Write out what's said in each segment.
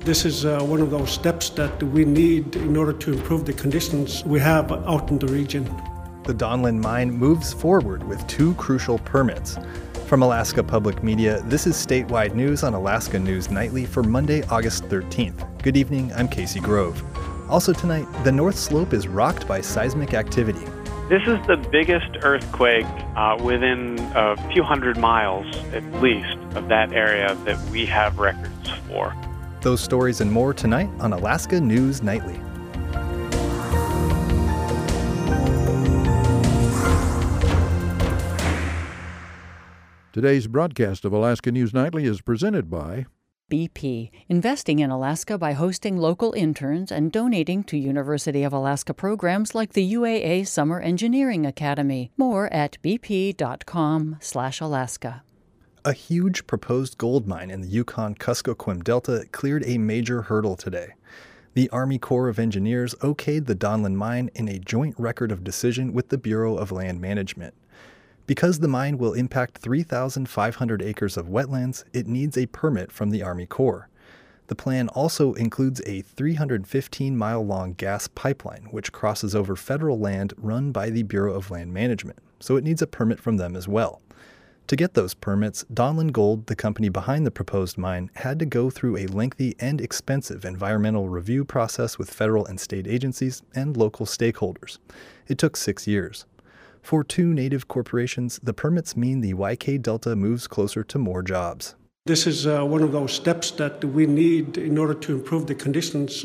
This is one of those steps that we need in order to improve the conditions we have out in the region. The Donlin Mine moves forward with two crucial permits. From Alaska Public Media, this is statewide news on Alaska News Nightly for Monday, August 13th. Good evening, I'm Casey Grove. Also tonight, the North Slope is rocked by seismic activity. This is the biggest earthquake within a few hundred miles, at least, of that area that we have records for. Those stories and more tonight on Alaska News Nightly. Today's broadcast of Alaska News Nightly is presented by BP, investing in Alaska by hosting local interns and donating to University of Alaska programs like the UAA Summer Engineering Academy. More at bp.com/Alaska. A huge proposed gold mine in the Yukon-Kuskokwim Delta cleared a major hurdle today. The Army Corps of Engineers okayed the Donlin Mine in a joint record of decision with the Bureau of Land Management. Because the mine will impact 3,500 acres of wetlands, it needs a permit from the Army Corps. The plan also includes a 315-mile-long gas pipeline, which crosses over federal land run by the Bureau of Land Management, so it needs a permit from them as well. To get those permits, Donlin Gold, the company behind the proposed mine, had to go through a lengthy and expensive environmental review process with federal and state agencies and local stakeholders. It took 6 years. For two native corporations, the permits mean the YK Delta moves closer to more jobs. This is one of those steps that we need in order to improve the conditions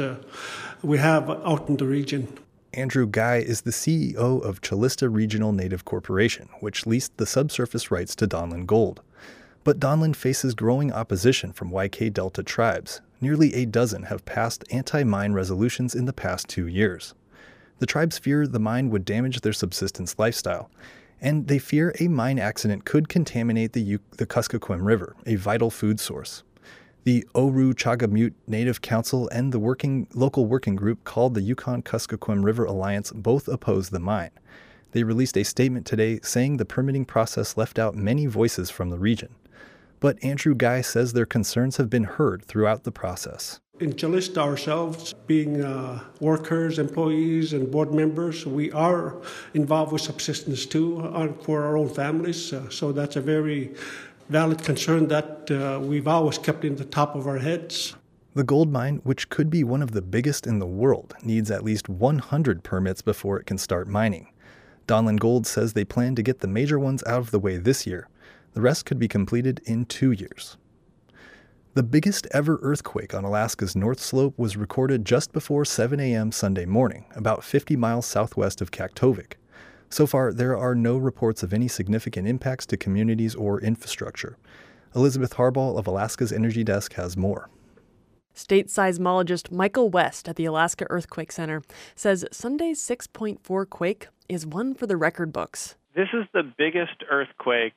we have out in the region. Andrew Guy is the CEO of Chilista Regional Native Corporation, which leased the subsurface rights to Donlin Gold. But Donlin faces growing opposition from YK Delta tribes. Nearly a dozen have passed anti-mine resolutions in the past 2 years. The tribes fear the mine would damage their subsistence lifestyle, and they fear a mine accident could contaminate the Kuskokwim River, a vital food source. The Oru-Chagamute Native Council and the local working group called the Yukon-Kuskokwim River Alliance both oppose the mine. They released a statement today saying the permitting process left out many voices from the region. But Andrew Guy says their concerns have been heard throughout the process. In Chilista ourselves, being workers, employees, and board members, we are involved with subsistence too for our own families. So that's a very valid concern that we've always kept in the top of our heads. The gold mine, which could be one of the biggest in the world, needs at least 100 permits before it can start mining. Donlin Gold says they plan to get the major ones out of the way this year. The rest could be completed in 2 years. The biggest ever earthquake on Alaska's North Slope was recorded just before 7 a.m. Sunday morning, about 50 miles southwest of Kaktovik. So far, there are no reports of any significant impacts to communities or infrastructure. Elizabeth Harbaugh of Alaska's Energy Desk has more. State seismologist Michael West at the Alaska Earthquake Center says Sunday's 6.4 quake is one for the record books. This is the biggest earthquake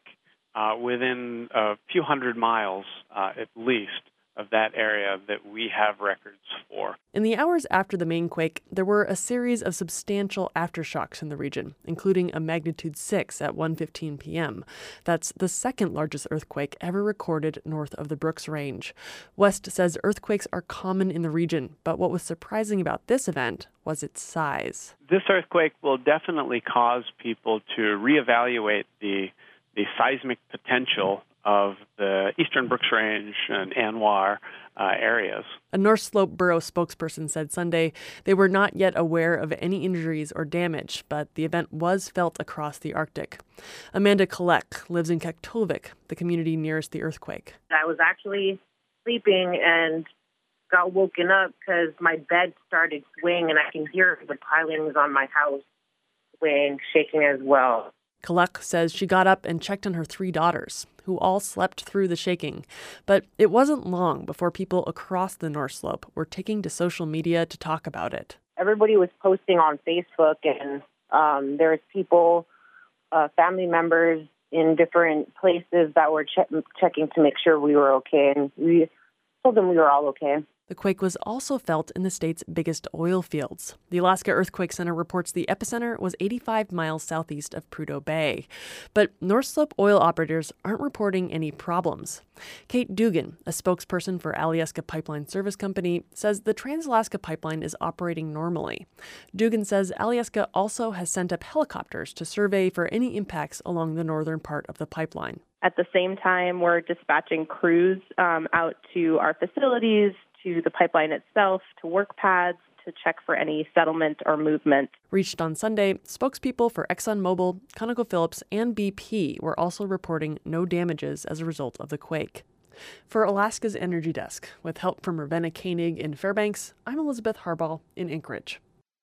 within a few hundred miles, at least, of that area that we have records for. In the hours after the main quake, there were a series of substantial aftershocks in the region, including a magnitude 6 at 1:15 p.m. That's the second largest earthquake ever recorded north of the Brooks Range. West says earthquakes are common in the region, but what was surprising about this event was its size. This earthquake will definitely cause people to reevaluate the seismic potential of the eastern Brooks Range and Anwar areas. A North Slope Borough spokesperson said Sunday they were not yet aware of any injuries or damage, but the event was felt across the Arctic. Amanda Kolek lives in Kaktovik, the community nearest the earthquake. I was actually sleeping and got woken up because my bed started swaying and I can hear the pilings on my house swaying, shaking as well. Kolek says she got up and checked on her 3 daughters, who all slept through the shaking. But it wasn't long before people across the North Slope were taking to social media to talk about it. Everybody was posting on Facebook, and there's people, family members in different places that were checking to make sure we were okay, and we told them we were all okay. The quake was also felt in the state's biggest oil fields. The Alaska Earthquake Center reports the epicenter was 85 miles southeast of Prudhoe Bay. But North Slope oil operators aren't reporting any problems. Kate Dugan, a spokesperson for Alyeska Pipeline Service Company, says the Trans-Alaska Pipeline is operating normally. Dugan says Alyeska also has sent up helicopters to survey for any impacts along the northern part of the pipeline. At the same time, we're dispatching crews out to our facilities, to the pipeline itself, to work pads, to check for any settlement or movement. Reached on Sunday, spokespeople for ExxonMobil, ConocoPhillips, and BP were also reporting no damages as a result of the quake. For Alaska's Energy Desk, with help from Ravenna Koenig in Fairbanks, I'm Elizabeth Harbaugh in Anchorage.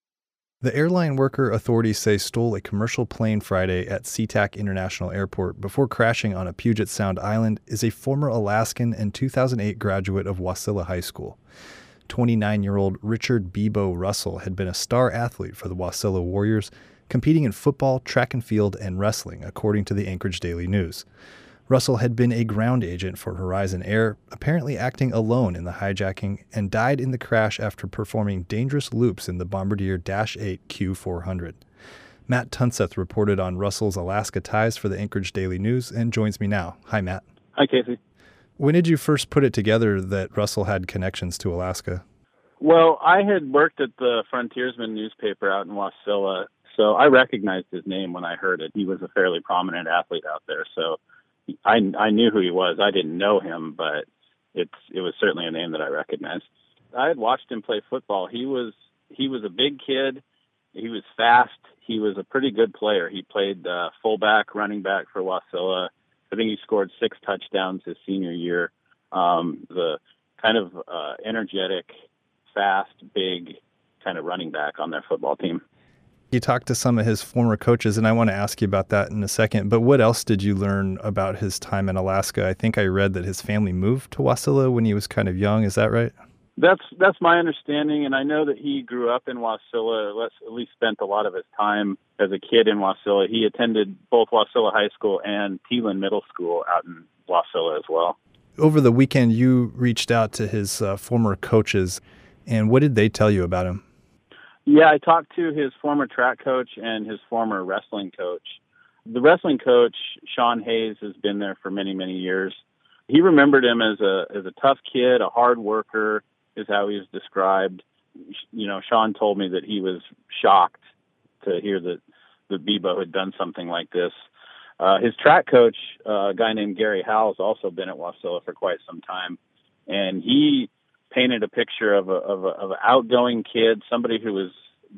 The airline worker authorities say stole a commercial plane Friday at SeaTac International Airport before crashing on a Puget Sound island is a former Alaskan and 2008 graduate of Wasilla High School. 29-year-old Richard Bebo Russell had been a star athlete for the Wasilla Warriors, competing in football, track and field, and wrestling, according to the Anchorage Daily News. Russell had been a ground agent for Horizon Air, apparently acting alone in the hijacking, and died in the crash after performing dangerous loops in the Bombardier Dash 8 Q400. Matt Tunseth reported on Russell's Alaska ties for the Anchorage Daily News and joins me now. Hi, Matt. Hi, Casey. When did you first put it together that Russell had connections to Alaska? Well, I had worked at the Frontiersman newspaper out in Wasilla, so I recognized his name when I heard it. He was a fairly prominent athlete out there, so I knew who he was. I didn't know him, but it was certainly a name that I recognized. I had watched him play football. He was a big kid. He was fast. He was a pretty good player. He played fullback, running back for Wasilla. I think he scored 6 touchdowns his senior year. The kind of energetic, fast, big kind of running back on their football team. You talked to some of his former coaches, and I want to ask you about that in a second. But what else did you learn about his time in Alaska? I think I read that his family moved to Wasilla when he was kind of young. Is that right? That's my understanding, and I know that he grew up in Wasilla, at least spent a lot of his time as a kid in Wasilla. He attended both Wasilla High School and Teelan Middle School out in Wasilla as well. Over the weekend, you reached out to his former coaches, and what did they tell you about him? Yeah, I talked to his former track coach and his former wrestling coach. The wrestling coach, Sean Hayes, has been there for many, many years. He remembered him as a tough kid, a hard worker, is how he was described. You know, Sean told me that he was shocked to hear that Bebo had done something like this. His track coach, a guy named Gary Howell, has also been at Wasilla for quite some time, and he painted a picture of an outgoing kid, somebody who was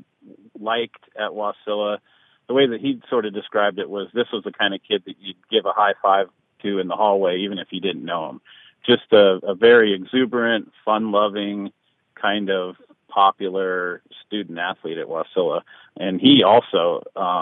liked at Wasilla. The way that he sort of described it was this was the kind of kid that you'd give a high five to in the hallway, even if you didn't know him. Just a very exuberant, fun-loving, kind of popular student athlete at Wasilla. And he also,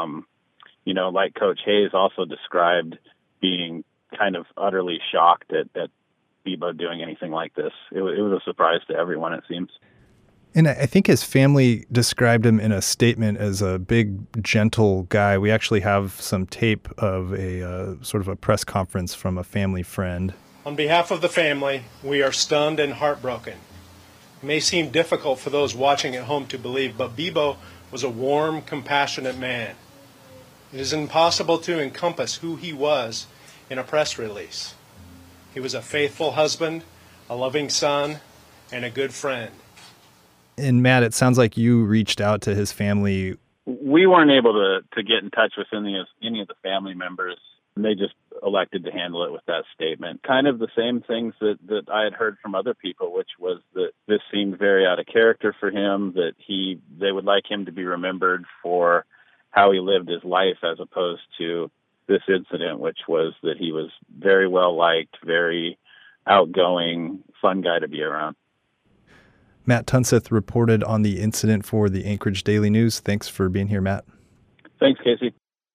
like Coach Hayes, also described being kind of utterly shocked at Bebo doing anything like this. It was a surprise to everyone, it seems. And I think his family described him in a statement as a big, gentle guy. We actually have some tape of a sort of a press conference from a family friend. On behalf of the family, we are stunned and heartbroken. It may seem difficult for those watching at home to believe, but Bebo was a warm, compassionate man. It is impossible to encompass who he was in a press release. He was a faithful husband, a loving son, and a good friend. And Matt, it sounds like you reached out to his family. We weren't able to get in touch with any of the family members. And they just elected to handle it with that statement. Kind of the same things that I had heard from other people, which was that this seemed very out of character for him, that they would like him to be remembered for how he lived his life as opposed to this incident, which was that he was very well liked, very outgoing, fun guy to be around. Matt Tunseth reported on the incident for the Anchorage Daily News. Thanks for being here, Matt. Thanks, Casey.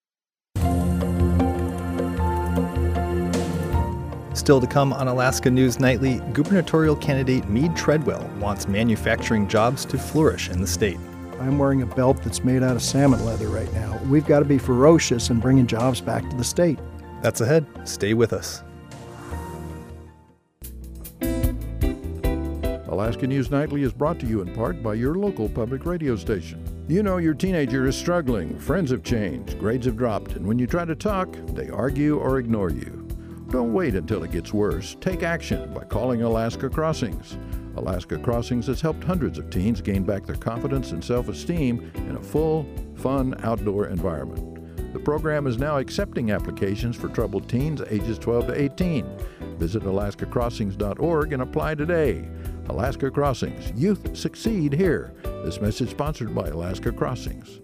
Still to come on Alaska News Nightly, gubernatorial candidate Meade Treadwell wants manufacturing jobs to flourish in the state. I'm wearing a belt that's made out of salmon leather right now. We've got to be ferocious in bringing jobs back to the state. That's ahead. Stay with us. Alaska News Nightly is brought to you in part by your local public radio station. You know your teenager is struggling, friends have changed, grades have dropped, and when you try to talk, they argue or ignore you. Don't wait until it gets worse. Take action by calling Alaska Crossings. Alaska Crossings has helped hundreds of teens gain back their confidence and self-esteem in a full, fun, outdoor environment. The program is now accepting applications for troubled teens ages 12 to 18. Visit alaskacrossings.org and apply today. Alaska Crossings. Youth succeed here. This message sponsored by Alaska Crossings.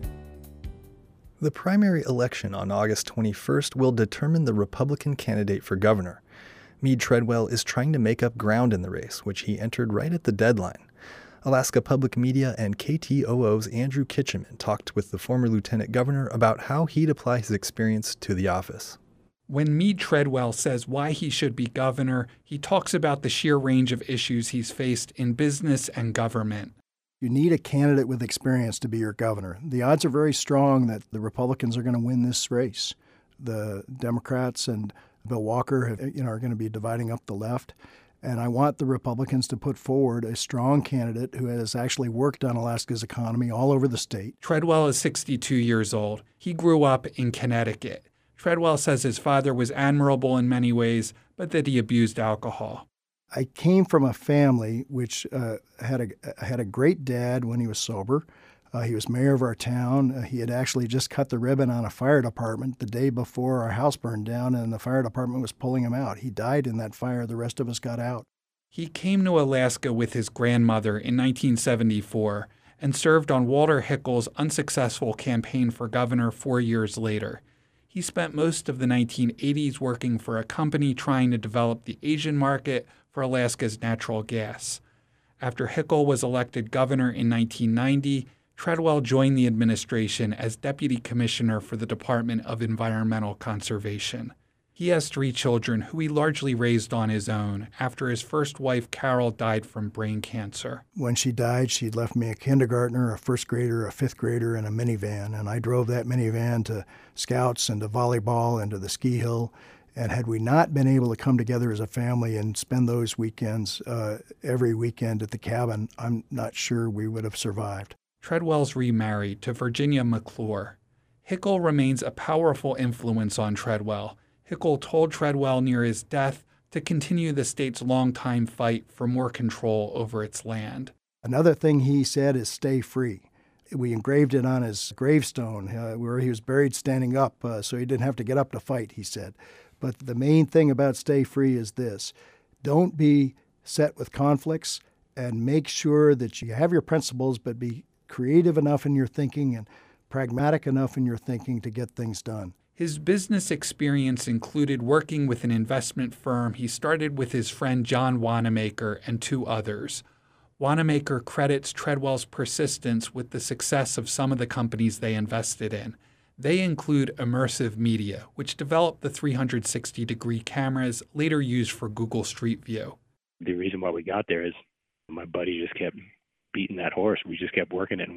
The primary election on August 21st will determine the Republican candidate for governor. Meade Treadwell is trying to make up ground in the race, which he entered right at the deadline. Alaska Public Media and KTOO's Andrew Kitcheman talked with the former lieutenant governor about how he'd apply his experience to the office. When Meade Treadwell says why he should be governor, he talks about the sheer range of issues he's faced in business and government. You need a candidate with experience to be your governor. The odds are very strong that the Republicans are going to win this race. The Democrats and Bill Walker are going to be dividing up the left. And I want the Republicans to put forward a strong candidate who has actually worked on Alaska's economy all over the state. Treadwell is 62 years old. He grew up in Connecticut. Treadwell says his father was admirable in many ways, but that he abused alcohol. I came from a family which had a great dad when he was sober. He was mayor of our town. He had actually just cut the ribbon on a fire department the day before our house burned down, and the fire department was pulling him out. He died in that fire. The rest of us got out. He came to Alaska with his grandmother in 1974 and served on Walter Hickle's unsuccessful campaign for governor 4 years later. He spent most of the 1980s working for a company trying to develop the Asian market for Alaska's natural gas. After Hickle was elected governor in 1990, Treadwell joined the administration as Deputy Commissioner for the Department of Environmental Conservation. He has 3 children who he largely raised on his own after his first wife, Carol, died from brain cancer. When she died, she left me a kindergartner, a first grader, a fifth grader, and a minivan. And I drove that minivan to scouts and to volleyball and to the ski hill. And had we not been able to come together as a family and spend those weekends, every weekend at the cabin, I'm not sure we would have survived. Treadwell's remarried to Virginia McClure. Hickle remains a powerful influence on Treadwell. Hickle told Treadwell near his death to continue the state's longtime fight for more control over its land. Another thing he said is stay free. We engraved it on his gravestone where he was buried standing up, so he didn't have to get up to fight, he said. But the main thing about stay free is this: don't be set with conflicts, and make sure that you have your principles, but be creative enough in your thinking and pragmatic enough in your thinking to get things done. His business experience included working with an investment firm he started with his friend John Wanamaker and 2 others. Wanamaker credits Treadwell's persistence with the success of some of the companies they invested in. They include Immersive Media, which developed the 360-degree cameras later used for Google Street View. The reason why we got there is my buddy just kept beating that horse. We just kept working it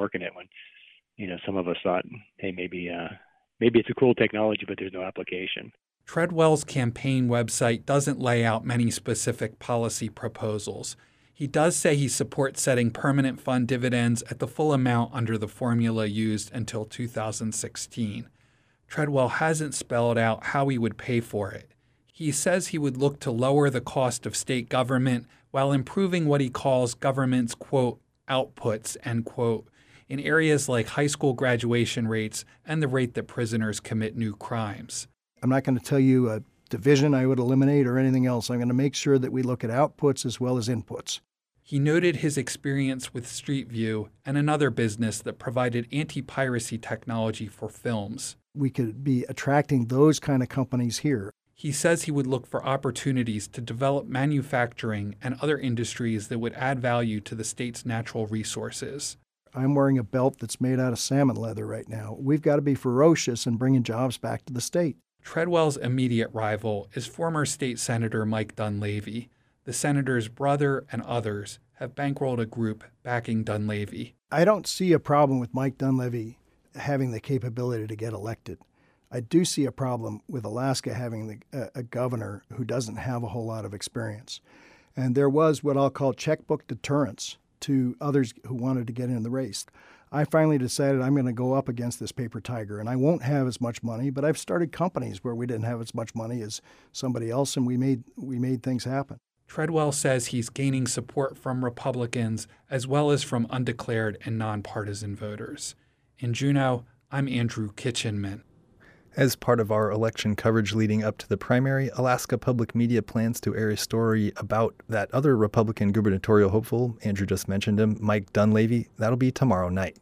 when, some of us thought, hey, maybe it's a cool technology, but there's no application. Treadwell's campaign website doesn't lay out many specific policy proposals. He does say he supports setting permanent fund dividends at the full amount under the formula used until 2016. Treadwell hasn't spelled out how he would pay for it. He says he would look to lower the cost of state government while improving what he calls government's, quote, outputs, end quote, in areas like high school graduation rates and the rate that prisoners commit new crimes. I'm not going to tell you a division I would eliminate or anything else. I'm going to make sure that we look at outputs as well as inputs. He noted his experience with Street View and another business that provided anti-piracy technology for films. We could be attracting those kind of companies here. He says he would look for opportunities to develop manufacturing and other industries that would add value to the state's natural resources. I'm wearing a belt that's made out of salmon leather right now. We've got to be ferocious in bringing jobs back to the state. Treadwell's immediate rival is former state senator Mike Dunleavy. The senator's brother and others have bankrolled a group backing Dunleavy. I don't see a problem with Mike Dunleavy having the capability to get elected. I do see a problem with Alaska having a governor who doesn't have a whole lot of experience. And there was what I'll call checkbook deterrence to others who wanted to get in the race. I finally decided I'm going to go up against this paper tiger, and I won't have as much money, but I've started companies where we didn't have as much money as somebody else, and we made things happen. Treadwell says he's gaining support from Republicans as well as from undeclared and nonpartisan voters. In Juneau, I'm Andrew Kitchenman. As part of our election coverage leading up to the primary, Alaska Public Media plans to air a story about that other Republican gubernatorial hopeful, Andrew just mentioned him, Mike Dunleavy. That'll be tomorrow night.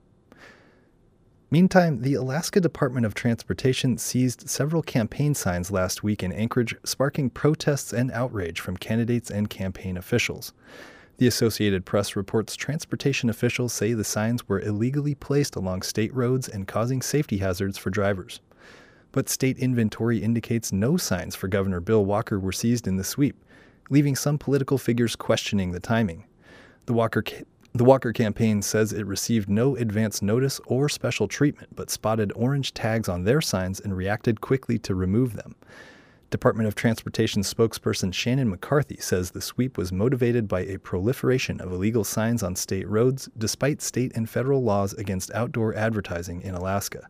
Meantime, the Alaska Department of Transportation seized several campaign signs last week in Anchorage, sparking protests and outrage from candidates and campaign officials. The Associated Press reports transportation officials say the signs were illegally placed along state roads and causing safety hazards for drivers. But state inventory indicates no signs for Governor Bill Walker were seized in the sweep, leaving some political figures questioning the timing. The Walker campaign says it received no advance notice or special treatment, but spotted orange tags on their signs and reacted quickly to remove them. Department of Transportation spokesperson Shannon McCarthy says the sweep was motivated by a proliferation of illegal signs on state roads, despite state and federal laws against outdoor advertising in Alaska.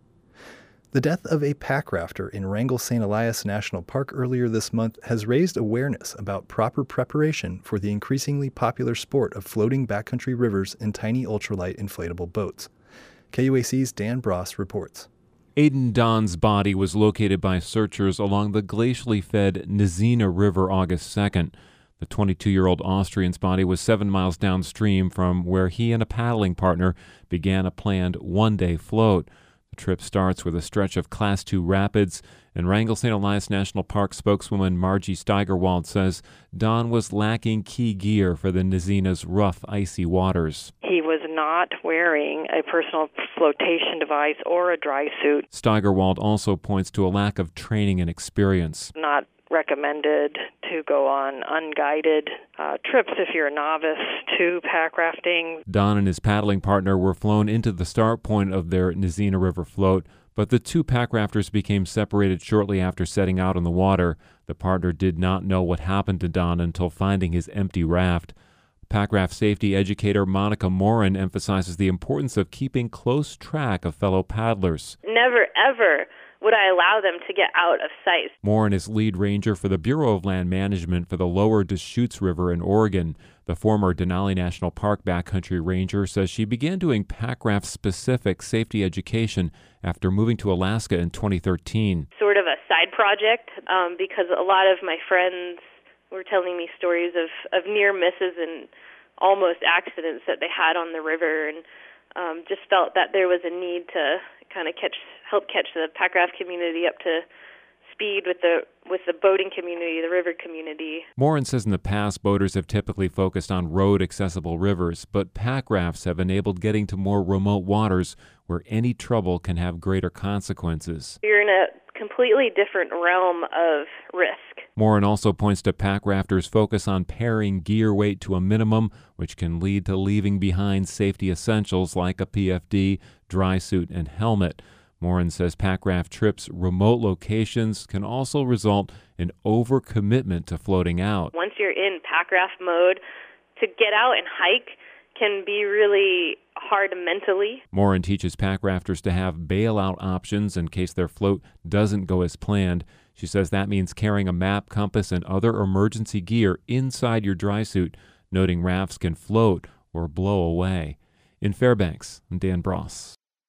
The death of a pack rafter in Wrangell St. Elias National Park earlier this month has raised awareness about proper preparation for the increasingly popular sport of floating backcountry rivers in tiny ultralight inflatable boats. KUAC's Dan Bross reports. Aiden Don's body was located by searchers along the glacially fed Nizina River August 2nd. The 22-year-old Austrian's body was 7 miles downstream from where he and a paddling partner began a planned one-day float. The trip starts with a stretch of Class 2 rapids, and Wrangell St. Elias National Park spokeswoman Margie Steigerwald says Don was lacking key gear for the Nizina's rough, icy waters. He was not wearing a personal flotation device or a dry suit. Steigerwald also points to a lack of training and experience. Not recommended to go on unguided trips if you're a novice to pack rafting. Don and his paddling partner were flown into the start point of their Nizina River float, but the two pack rafters became separated shortly after setting out on the water. The partner did not know what happened to Don until finding his empty raft. Pack raft safety educator Monica Morin emphasizes the importance of keeping close track of fellow paddlers. Never, ever would I allow them to get out of sight. Morin is lead ranger for the Bureau of Land Management for the lower Deschutes River in Oregon. The former Denali National Park backcountry ranger says she began doing pack raft-specific safety education after moving to Alaska in 2013. Sort of a side project because a lot of my friends were telling me stories of near misses and almost accidents that they had on the river, and just felt that there was a need to kind of help catch the pack raft community up to speed with the boating community, the river community. Morin says in the past, boaters have typically focused on road-accessible rivers, but pack rafts have enabled getting to more remote waters where any trouble can have greater consequences. You're in a completely different realm of risk. Morin also points to pack rafters' focus on paring gear weight to a minimum, which can lead to leaving behind safety essentials like a PFD, dry suit, and helmet. Morin says pack raft trips remote locations can also result in overcommitment to floating out. Once you're in pack raft mode, to get out and hike can be really hard mentally. Morin teaches pack rafters to have bailout options in case their float doesn't go as planned. She says that means carrying a map, compass, and other emergency gear inside your dry suit, noting rafts can float or blow away. In Fairbanks, I'm Dan Bross.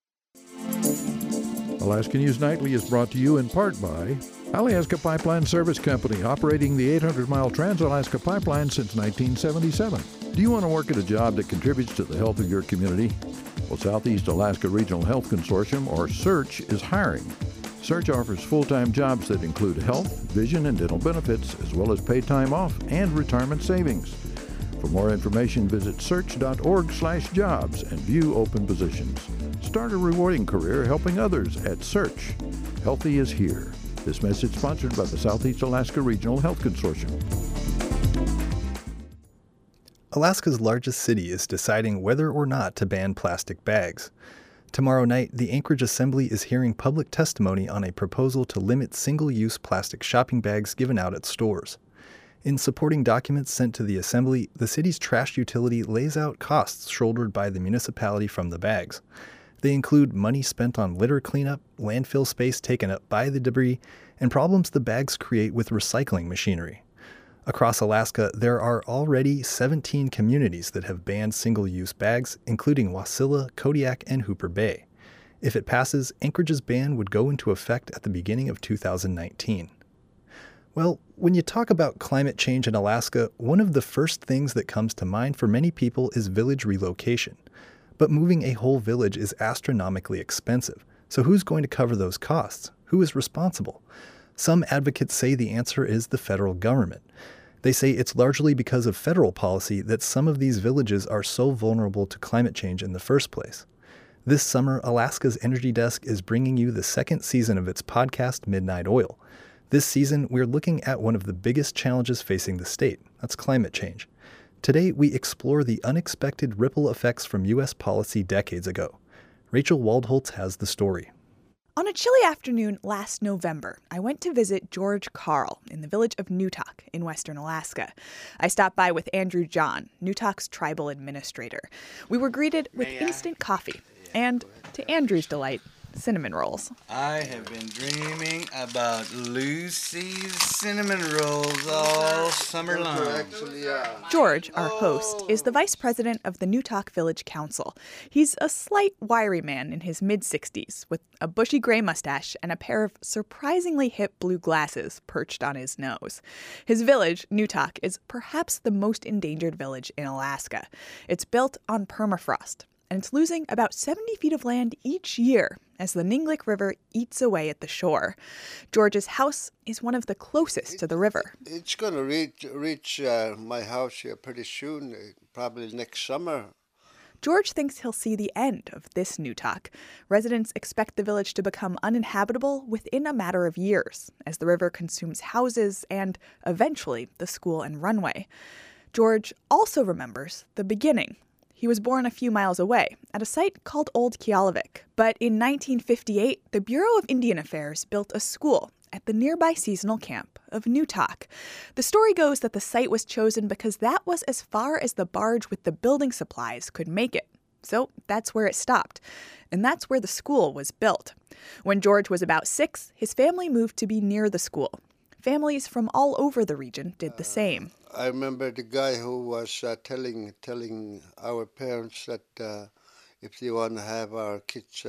Alaska News Nightly is brought to you in part by Alaska Pipeline Service Company, operating the 800-mile Trans-Alaska Pipeline since 1977. Do you want to work at a job that contributes to the health of your community? Well, Southeast Alaska Regional Health Consortium, or SEARCH, is hiring. SEARCH offers full-time jobs that include health, vision, and dental benefits, as well as paid time off and retirement savings. For more information, visit search.org/jobs and view open positions. Start a rewarding career helping others at SEARCH. Healthy is here. This message sponsored by the Southeast Alaska Regional Health Consortium. Alaska's largest city is deciding whether or not to ban plastic bags. Tomorrow night, the Anchorage Assembly is hearing public testimony on a proposal to limit single-use plastic shopping bags given out at stores. In supporting documents sent to the Assembly, the city's trash utility lays out costs shouldered by the municipality from the bags. They include money spent on litter cleanup, landfill space taken up by the debris, and problems the bags create with recycling machinery. Across Alaska, there are already 17 communities that have banned single-use bags, including Wasilla, Kodiak, and Hooper Bay. If it passes, Anchorage's ban would go into effect at the beginning of 2019. Well, when you talk about climate change in Alaska, one of the first things that comes to mind for many people is village relocation. But moving a whole village is astronomically expensive. So who's going to cover those costs? Who is responsible? Some advocates say the answer is the federal government. They say it's largely because of federal policy that some of these villages are so vulnerable to climate change in the first place. This summer, Alaska's Energy Desk is bringing you the second season of its podcast, Midnight Oil. This season, we're looking at one of the biggest challenges facing the state. That's climate change. Today, we explore the unexpected ripple effects from U.S. policy decades ago. Rachel Waldholtz has the story. On a chilly afternoon last November, I went to visit George Carl in the village of Newtok in western Alaska. I stopped by with Andrew John, Newtok's tribal administrator. We were greeted with instant coffee and, to Andrew's delight, cinnamon rolls. I have been dreaming about Lucy's cinnamon rolls all summer long. George, our host, is the vice president of the Newtok Village Council. He's a slight, wiry man in his mid-60s with a bushy gray mustache and a pair of surprisingly hip blue glasses perched on his nose. His village, Newtok, is perhaps the most endangered village in Alaska. It's built on permafrost, and it's losing about 70 feet of land each year as the Ninglick River eats away at the shore. George's house is one of the closest to the river. It's going to reach my house here pretty soon, probably next summer. George thinks he'll see the end of this Newtok. Residents expect the village to become uninhabitable within a matter of years as the river consumes houses and, eventually, the school and runway. George also remembers the beginning. He was born a few miles away, at a site called Old Kialavik. But in 1958, the Bureau of Indian Affairs built a school at the nearby seasonal camp of Newtok. The story goes that the site was chosen because that was as far as the barge with the building supplies could make it. So that's where it stopped. And that's where the school was built. When George was about 6, his family moved to be near the school. Families from all over the region did the same. I remember the guy who was telling our parents that if they want to have our kids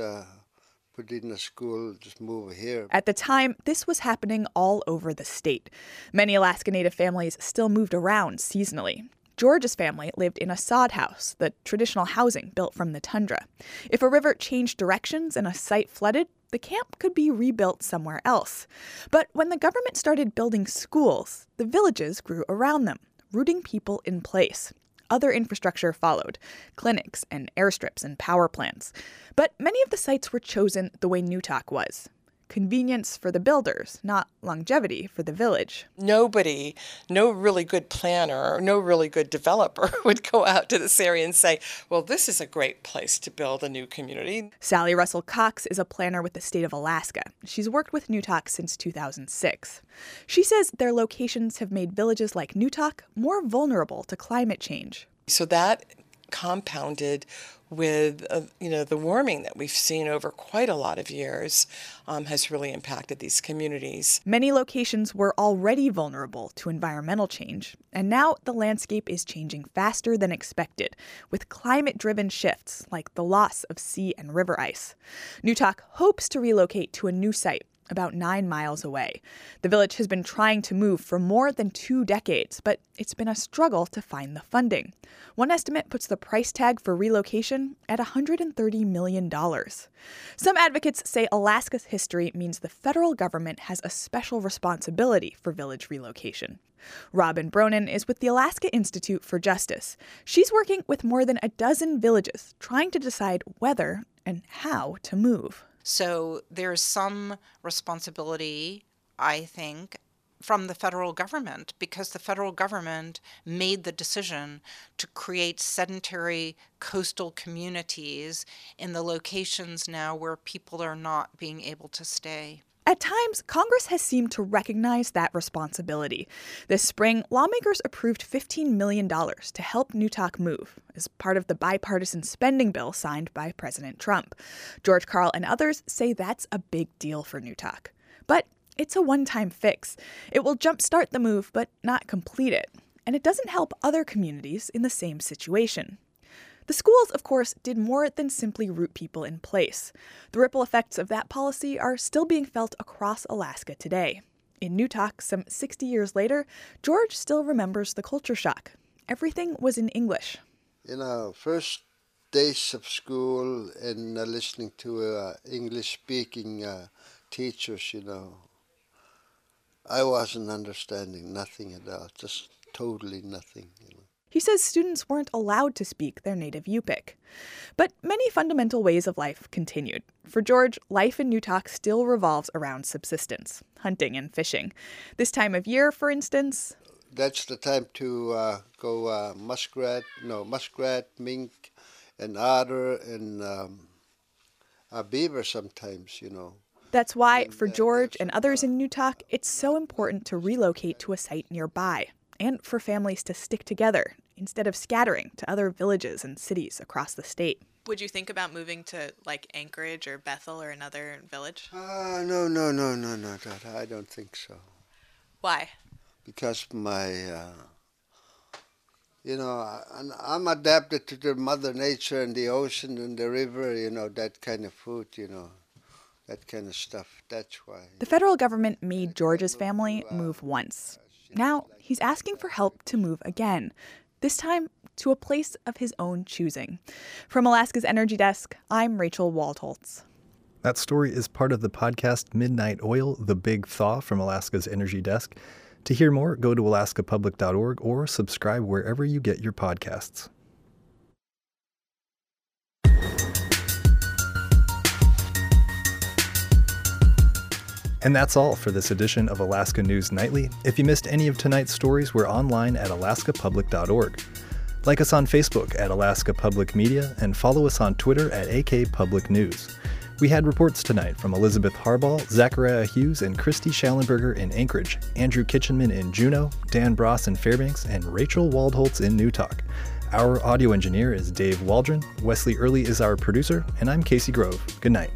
put in a school, just move here. At the time, this was happening all over the state. Many Alaska Native families still moved around seasonally. George's family lived in a sod house, the traditional housing built from the tundra. If a river changed directions and a site flooded, the camp could be rebuilt somewhere else. But when the government started building schools, the villages grew around them, rooting people in place. Other infrastructure followed, clinics and airstrips and power plants. But many of the sites were chosen the way Newtok was. Convenience for the builders, not longevity for the village. Nobody, no really good planner, no really good developer would go out to this area and say, well, this is a great place to build a new community. Sally Russell Cox is a planner with the state of Alaska. She's worked with Newtok since 2006. She says their locations have made villages like Newtok more vulnerable to climate change. So that compounded with the warming that we've seen over quite a lot of years has really impacted these communities. Many locations were already vulnerable to environmental change, and now the landscape is changing faster than expected, with climate-driven shifts like the loss of sea and river ice. Newtok hopes to relocate to a new site about 9 miles away. The village has been trying to move for more than 2 decades, but it's been a struggle to find the funding. One estimate puts the price tag for relocation at $130 million. Some advocates say Alaska's history means the federal government has a special responsibility for village relocation. Robin Bronin is with the Alaska Institute for Justice. She's working with more than a dozen villages, trying to decide whether and how to move. So there's some responsibility, I think, from the federal government, because the federal government made the decision to create sedentary coastal communities in the locations now where people are not being able to stay. At times, Congress has seemed to recognize that responsibility. This spring, lawmakers approved $15 million to help Newtok move as part of the bipartisan spending bill signed by President Trump. George Karl and others say that's a big deal for Newtok. But it's a one-time fix. It will jumpstart the move, but not complete it. And it doesn't help other communities in the same situation. The schools, of course, did more than simply root people in place. The ripple effects of that policy are still being felt across Alaska today. In Newtok, some 60 years later, George still remembers the culture shock. Everything was in English. First days of school and listening to English-speaking teachers, I wasn't understanding nothing at all, just totally nothing. He says students weren't allowed to speak their native Yupik. But many fundamental ways of life continued. For George, life in Newtok still revolves around subsistence, hunting and fishing. This time of year, for instance... That's the time to go muskrat, mink, and otter, and beaver sometimes, That's why, for George and others in Newtok, it's so important to relocate to a site nearby, and for families to stick together instead of scattering to other villages and cities across the state. Would you think about moving to, Anchorage or Bethel or another village? No, I don't think so. Why? Because I'm adapted to the Mother Nature and the ocean and the river, that kind of food, that kind of stuff. That's why. The federal government made George's family move once. Now he's asking for help to move again, this time to a place of his own choosing. From Alaska's Energy Desk, I'm Rachel Waldholtz. That story is part of the podcast Midnight Oil, The Big Thaw from Alaska's Energy Desk. To hear more, go to alaskapublic.org or subscribe wherever you get your podcasts. And that's all for this edition of Alaska News Nightly. If you missed any of tonight's stories, we're online at alaskapublic.org. Like us on Facebook at Alaska Public Media and follow us on Twitter at AK Public News. We had reports tonight from Elizabeth Harbaugh, Zachariah Hughes, and Christy Schallenberger in Anchorage, Andrew Kitchenman in Juneau, Dan Bross in Fairbanks, and Rachel Waldholtz in Newtok. Our audio engineer is Dave Waldron, Wesley Early is our producer, and I'm Casey Grove. Good night.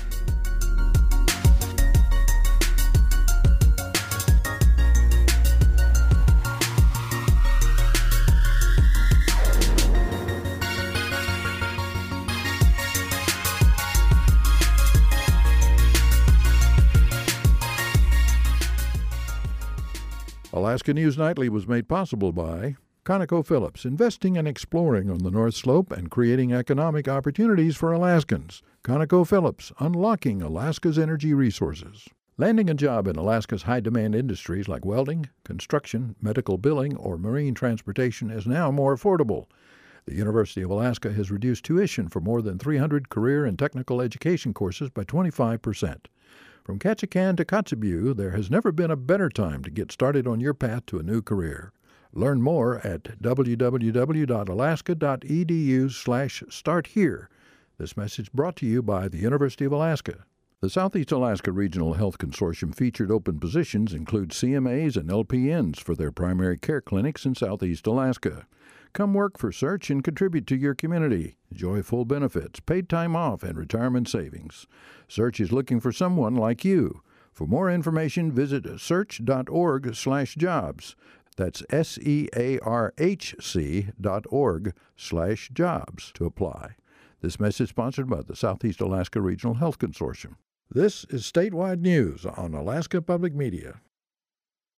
Alaska News Nightly was made possible by ConocoPhillips, investing and exploring on the North Slope and creating economic opportunities for Alaskans. ConocoPhillips, unlocking Alaska's energy resources. Landing a job in Alaska's high-demand industries like welding, construction, medical billing, or marine transportation is now more affordable. The University of Alaska has reduced tuition for more than 300 career and technical education courses by 25%. From Ketchikan to Kotzebue, there has never been a better time to get started on your path to a new career. Learn more at www.alaska.edu/starthere. This message brought to you by the University of Alaska. The Southeast Alaska Regional Health Consortium featured open positions include CMAs and LPNs for their primary care clinics in Southeast Alaska. Come work for Search and contribute to your community. Enjoy full benefits, paid time off, and retirement savings. Search is looking for someone like you. For more information, visit search.org/jobs. That's SEARHC.org/jobs to apply. This message sponsored by the Southeast Alaska Regional Health Consortium. This is statewide news on Alaska Public Media.